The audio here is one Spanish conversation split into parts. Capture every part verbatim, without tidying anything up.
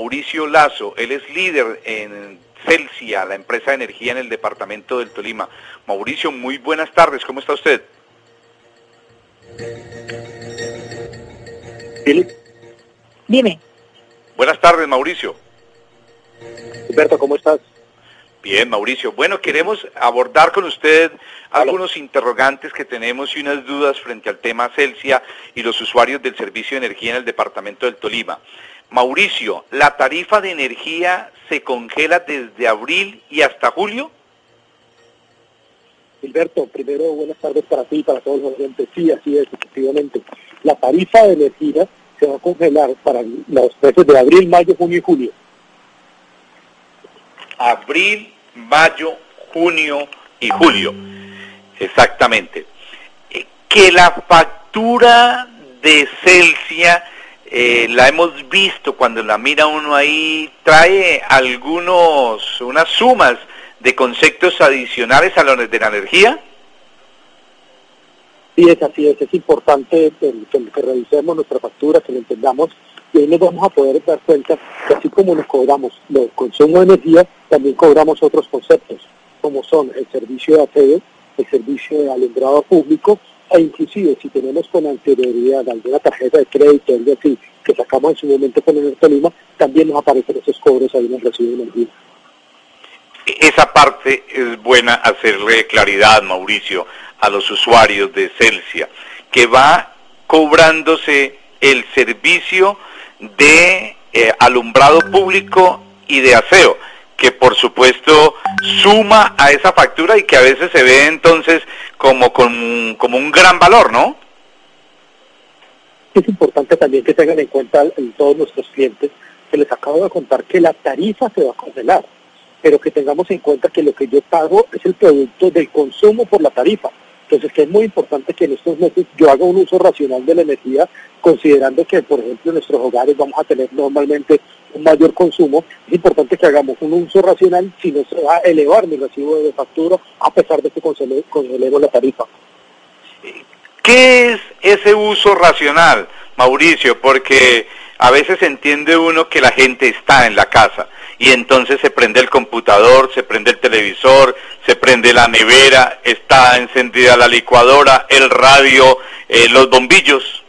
Mauricio Lazo. Él es líder en Celsia, la empresa de energía en el departamento del Tolima. Mauricio, muy buenas tardes, ¿cómo está usted? Dime. Buenas tardes, Mauricio. Humberto, ¿cómo estás? Bien, Mauricio. Bueno, queremos abordar con usted algunos interrogantes que tenemos y unas dudas frente al tema Celsia y los usuarios del servicio de energía en el departamento del Tolima. Mauricio, ¿la tarifa de energía se congela desde abril y hasta julio? Gilberto, primero buenas tardes para ti y para todos los oyentes. Sí, así es, efectivamente. La tarifa de energía se va a congelar para los meses de abril, mayo, junio y julio. Abril, mayo, junio y julio. Exactamente. Que la factura de Celsia, eh, la hemos visto cuando la mira uno ahí, trae algunos, unas sumas de conceptos adicionales a los de la energía. Sí, es así es. Es importante que, que, que revisemos nuestra factura, que lo entendamos, y ahí nos vamos a poder dar cuenta que así como nos cobramos los consumos de energía, también cobramos otros conceptos, como son el servicio de aseo, el servicio de alumbrado público, e inclusive si tenemos con anterioridad alguna tarjeta de crédito, algo así, que sacamos en su momento con el Tolima, también nos aparecen esos cobros ahí en el recibo de energía. Esa parte es buena hacerle claridad, Mauricio, a los usuarios de Celsia, que va cobrándose el servicio de eh, alumbrado público y de aseo, que por supuesto suma a esa factura y que a veces se ve entonces como, como, como un gran valor, ¿no? Es importante también que tengan en cuenta en todos nuestros clientes que les acabo de contar que la tarifa se va a congelar, pero que tengamos en cuenta que lo que yo pago es el producto del consumo por la tarifa. Entonces, que es muy importante que en estos meses yo haga un uso racional de la energía, considerando que, por ejemplo, en nuestros hogares vamos a tener normalmente un mayor consumo. Es importante que hagamos un uso racional, si no se va a elevar mi recibo de factura, a pesar de que congelemos la tarifa. ¿Qué es ese uso racional, Mauricio? Porque a veces entiende uno que la gente está en la casa y entonces se prende el computador, se prende el televisor, se prende la nevera, está encendida la licuadora, el radio, eh, los bombillos.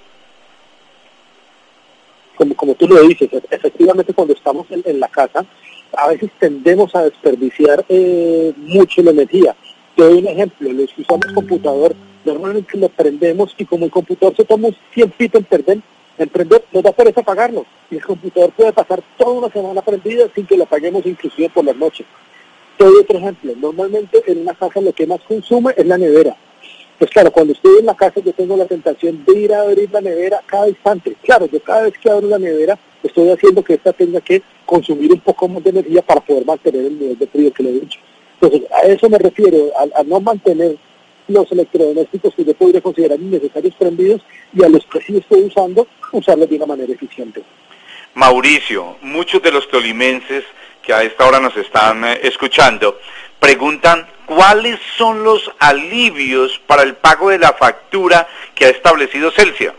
Como, como tú lo dices, efectivamente cuando estamos en, en la casa, a veces tendemos a desperdiciar eh, mucho la energía. Te doy un ejemplo, los que usamos computador, normalmente lo prendemos y como el computador se toma un tiempito en perder, en prender, nos da pereza apagarlo. Y el computador puede pasar toda una semana prendida sin que lo apaguemos inclusive por la noche. Te doy otro ejemplo, normalmente en una casa lo que más consume es la nevera. Pues claro, cuando estoy en la casa yo tengo la tentación de ir a abrir la nevera cada instante. Claro, yo cada vez que abro la nevera estoy haciendo que esta tenga que consumir un poco más de energía para poder mantener el nivel de frío que le he dicho. Entonces, a eso me refiero, a, a no mantener los electrodomésticos que yo podría considerar innecesarios prendidos y a los que sí estoy usando, usarlos de una manera eficiente. Mauricio, muchos de los tolimenses que a esta hora nos están eh, escuchando preguntan cuáles son los alivios para el pago de la factura que ha establecido Celsia.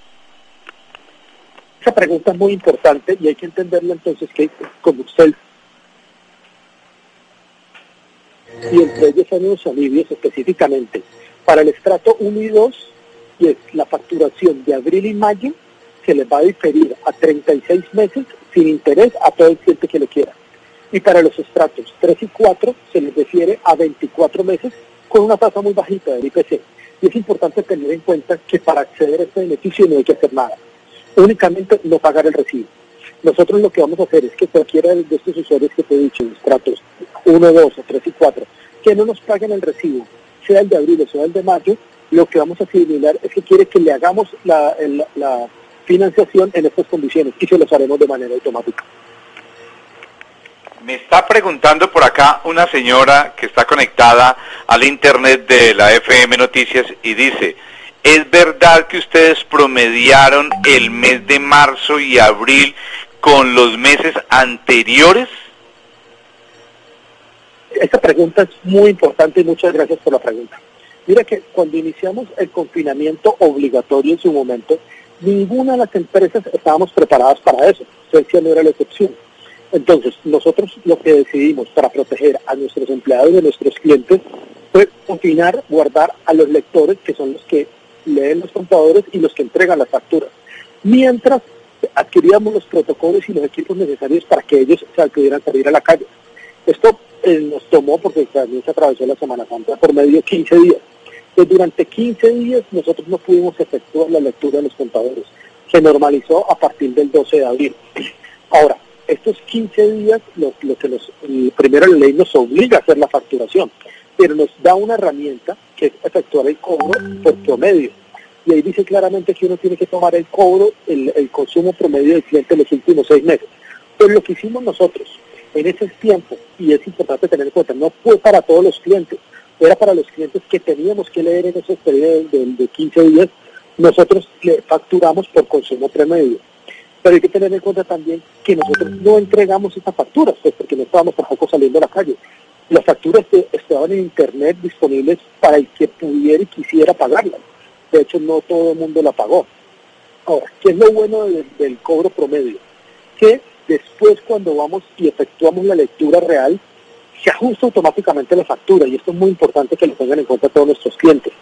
Esa pregunta es muy importante y hay que entenderla entonces que como usted y entre ellos son unos alivios específicamente para el estrato uno y dos, y es la facturación de abril y mayo, se les va a diferir a treinta y seis meses sin interés a todo el cliente que lo quiera. Y para los estratos tres y cuatro se les refiere a veinticuatro meses con una tasa muy bajita del I P C. Y es importante tener en cuenta que para acceder a este beneficio no hay que hacer nada, únicamente no pagar el recibo. Nosotros lo que vamos a hacer es que cualquiera de estos usuarios que te he dicho, en estratos uno, dos, o tres y cuatro, que no nos paguen el recibo, sea el de abril o sea el de mayo, lo que vamos a asimilar es que quiere que le hagamos la, el, la financiación en estas condiciones y se los haremos de manera automática. Me está preguntando por acá una señora que está conectada al internet de la F M Noticias y dice, ¿es verdad que ustedes promediaron el mes de marzo y abril con los meses anteriores? Esta pregunta es muy importante y muchas gracias por la pregunta. Mira que cuando iniciamos el confinamiento obligatorio en su momento, ninguna de las empresas estábamos preparadas para eso. Celsia no era la excepción. Entonces, nosotros lo que decidimos para proteger a nuestros empleados y a nuestros clientes fue confinar, guardar a los lectores, que son los que leen los contadores y los que entregan las facturas, mientras adquiríamos los protocolos y los equipos necesarios para que ellos se pudieran salir a la calle. Esto eh, nos tomó, porque también se atravesó la Semana Santa, por medio de quince días. Pues durante quince días nosotros no pudimos efectuar la lectura de los contadores. Se normalizó a partir del doce de abril. Ahora, estos quince días, lo, lo que nos, primero la ley nos obliga a hacer la facturación, pero nos da una herramienta que es efectuar el cobro por promedio. Y ahí dice claramente que uno tiene que tomar el cobro, el, el consumo promedio del cliente en los últimos seis meses. Pero lo que hicimos nosotros en ese tiempo, y es importante tener en cuenta, no fue para todos los clientes, era para los clientes que teníamos que leer en esos periodos de, de quince días, nosotros le facturamos por consumo promedio. Pero hay que tener en cuenta también que nosotros no entregamos esas facturas, pues porque no estábamos tampoco saliendo a la calle. Las facturas estaban en internet disponibles para el que pudiera y quisiera pagarlas. De hecho, no todo el mundo la pagó. Ahora, ¿qué es lo bueno del, del cobro promedio? Que después, cuando vamos y efectuamos la lectura real, se ajusta automáticamente la factura, y esto es muy importante que lo tengan en cuenta todos nuestros clientes.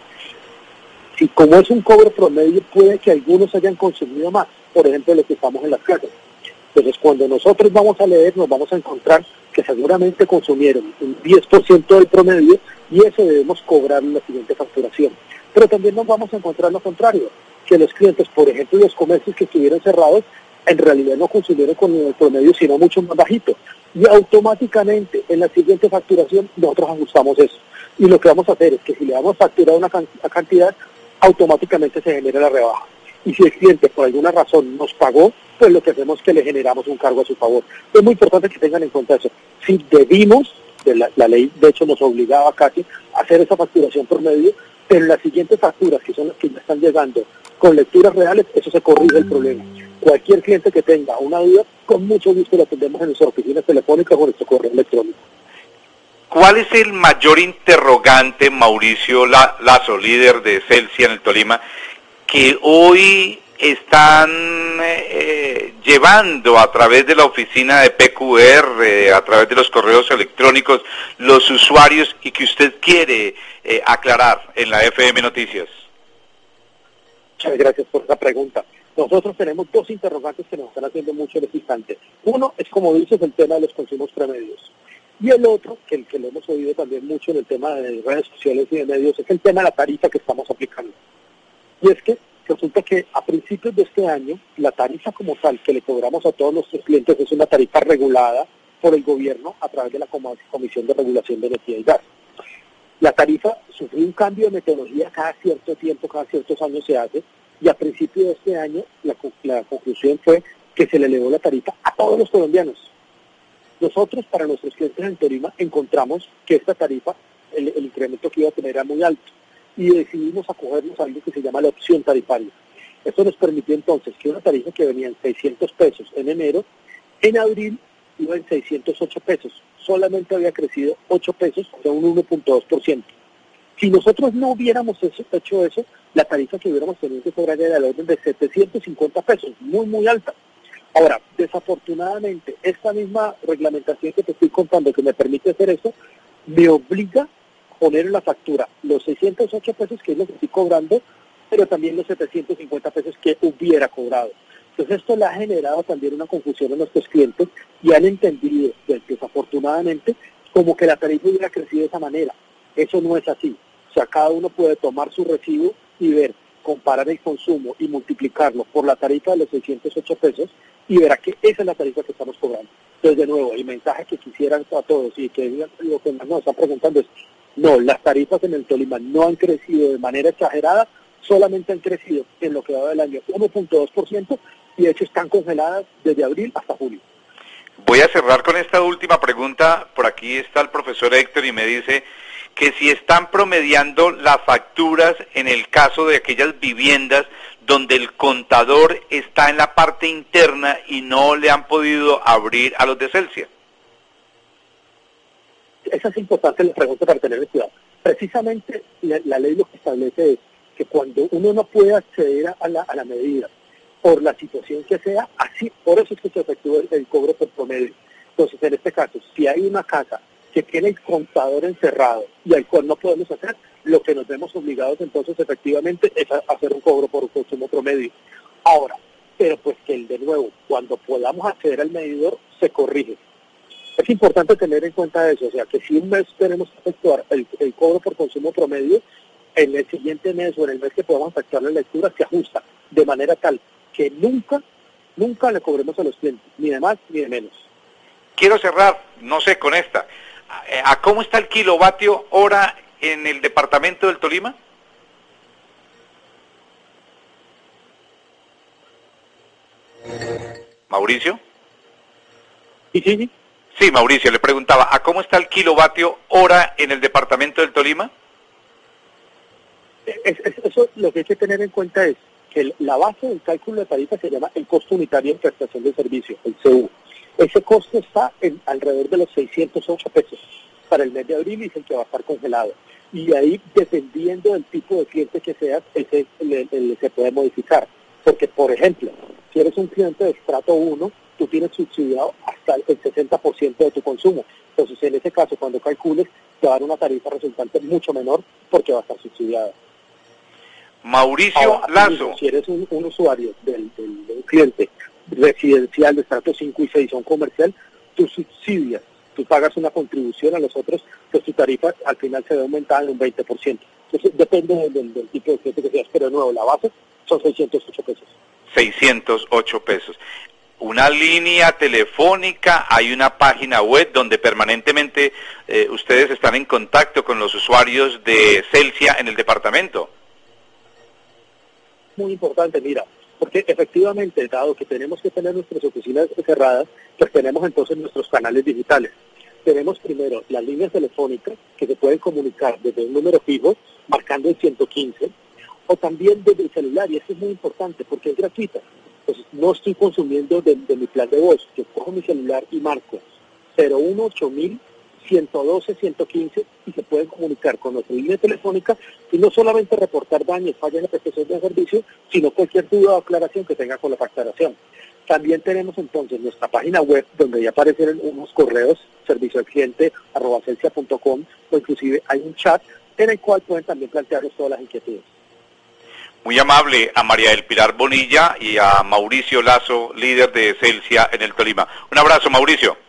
Si como es un cobro promedio, puede que algunos hayan consumido más, por ejemplo, los que estamos en las casas. Entonces, cuando nosotros vamos a leer, nos vamos a encontrar que seguramente consumieron un diez por ciento del promedio, y eso debemos cobrar en la siguiente facturación. Pero también nos vamos a encontrar lo contrario, que los clientes, por ejemplo, los comercios que estuvieron cerrados, en realidad no consumieron con el promedio, sino mucho más bajito. Y automáticamente en la siguiente facturación nosotros ajustamos eso. Y lo que vamos a hacer es que si le damos facturar una cantidad, automáticamente se genera la rebaja. Y si el cliente por alguna razón nos pagó, pues lo que hacemos es que le generamos un cargo a su favor. Es muy importante que tengan en cuenta eso. Si debimos, de la, la ley de hecho nos obligaba casi a hacer esa facturación por medio, pero en las siguientes facturas, que son las que ya están llegando con lecturas reales, eso se corrige el problema. Cualquier cliente que tenga una duda, con mucho gusto lo atendemos en nuestra oficina telefónica o en nuestro correo electrónico. ¿Cuál es el mayor interrogante, Mauricio Lazo, líder de Celsia en el Tolima, que hoy están eh, llevando a través de la oficina de P Q R, a través de los correos electrónicos, los usuarios, y que usted quiere eh, aclarar en la F M Noticias? Muchas gracias por esa pregunta. Nosotros tenemos dos interrogantes que nos están haciendo mucho en este instante. Uno es, como dices, el tema de los consumos promedios. Y el otro, que el que lo hemos oído también mucho en el tema de redes sociales y de medios, es el tema de la tarifa que estamos aplicando. Y es que resulta que a principios de este año, la tarifa como tal que le cobramos a todos nuestros clientes es una tarifa regulada por el gobierno a través de la Comisión de Regulación de Energía y Gas. La tarifa sufrió un cambio de metodología cada cierto tiempo, cada ciertos años se hace, y a principios de este año la, la conclusión fue que se le elevó la tarifa a todos los colombianos. Nosotros, para nuestros clientes en Tolima, encontramos que esta tarifa, el, el incremento que iba a tener era muy alto, y decidimos acogernos a algo que se llama la opción tarifaria. Esto nos permitió entonces que una tarifa que venía en seiscientos pesos en enero, en abril iba en seiscientos ocho pesos. Solamente había crecido ocho pesos, o sea, un uno punto dos por ciento. Si nosotros no hubiéramos hecho eso, la tarifa que hubiéramos tenido que cobrar era del orden de setecientos cincuenta pesos, muy, muy alta. Ahora, desafortunadamente, esta misma reglamentación que te estoy contando, que me permite hacer eso, me obliga a poner en la factura los seiscientos ocho pesos, que es lo que estoy cobrando, pero también los setecientos cincuenta pesos que hubiera cobrado. Entonces esto le ha generado también una confusión a nuestros clientes y han entendido, pues, desafortunadamente, como que la tarifa hubiera crecido de esa manera. Eso no es así. O sea, cada uno puede tomar su recibo y ver, comparar el consumo y multiplicarlo por la tarifa de los seiscientos ocho pesos y verá que esa es la tarifa que estamos cobrando. Entonces, de nuevo, el mensaje que quisieran a todos y que lo que más nos están preguntando es, no, las tarifas en el Tolima no han crecido de manera exagerada, solamente han crecido en lo que va del año uno punto dos por ciento y de hecho están congeladas desde abril hasta julio. Voy a cerrar con esta última pregunta. Por aquí está el profesor Héctor y me dice que si están promediando las facturas en el caso de aquellas viviendas donde el contador está en la parte interna y no le han podido abrir a los de Celsia. Esa es importante la pregunta para tener cuidado. Precisamente la, la ley lo que establece es que cuando uno no puede acceder a la, a la medida por la situación que sea, así, por eso es que se efectúa el, el cobro por promedio. Entonces, en este caso, si hay una casa que tiene el contador encerrado y al cual no podemos hacer, lo que nos vemos obligados entonces efectivamente es a hacer un cobro por consumo promedio. Ahora, pero pues que el de nuevo, cuando podamos acceder al medidor, se corrige. Es importante tener en cuenta eso, o sea, que si un mes tenemos que efectuar el, el cobro por consumo promedio, en el siguiente mes o en el mes que podamos efectuar la lectura se ajusta de manera tal que nunca, nunca le cobremos a los clientes, ni de más ni de menos. Quiero cerrar, no sé, con esta. ¿A, a cómo está el kilovatio hora en el departamento del Tolima? ¿Mauricio? Sí, sí, sí. Sí, Mauricio, le preguntaba, ¿a cómo está el kilovatio hora en el departamento del Tolima? Es, es, eso lo que hay que tener en cuenta es que el, la base del cálculo de tarifa se llama el costo unitario de prestación de servicio, el C U. Ese costo está en alrededor de los seiscientos ocho pesos para el mes de abril y dicen que va a estar congelado. Y ahí, dependiendo del tipo de cliente que seas, ese le, le, se puede modificar. Porque, por ejemplo, si eres un cliente de estrato uno, tú tienes subsidiado hasta el sesenta por ciento de tu consumo. Entonces, en ese caso, cuando calcules, te va a dar una tarifa resultante mucho menor porque va a estar subsidiada. Mauricio Ahora, Lazo. mismo, si eres un, un usuario del, del, del cliente residencial de estrato cinco y seis o un comercial, tú subsidias, tú pagas una contribución a los otros, pues tu tarifa al final se ve aumentada en un veinte por ciento. Entonces, depende del, del, del tipo de cliente que seas, pero de nuevo, la base son seiscientos ocho pesos. seiscientos ocho pesos. Una línea telefónica, hay una página web donde permanentemente eh, ustedes están en contacto con los usuarios de Celsia en el departamento. Muy importante, mira, porque efectivamente, dado que tenemos que tener nuestras oficinas cerradas, pues tenemos entonces nuestros canales digitales. Tenemos primero las líneas telefónicas que se pueden comunicar desde un número fijo, marcando el ciento quince, o también desde el celular, y eso es muy importante porque es gratuita. Entonces, no estoy consumiendo de, de mi plan de voz, yo cojo mi celular y marco cero uno ocho mil ciento doce ciento quince y se pueden comunicar con nuestra línea telefónica y no solamente reportar daños, fallas en la prestación de servicio, sino cualquier duda o aclaración que tenga con la facturación. También tenemos entonces nuestra página web donde ya aparecen unos correos, servicio al cliente arroba celsia punto com, o inclusive hay un chat en el cual pueden también plantearnos todas las inquietudes. Muy amable a María del Pilar Bonilla y a Mauricio Lazo, líder de Celsia en el Tolima. Un abrazo, Mauricio.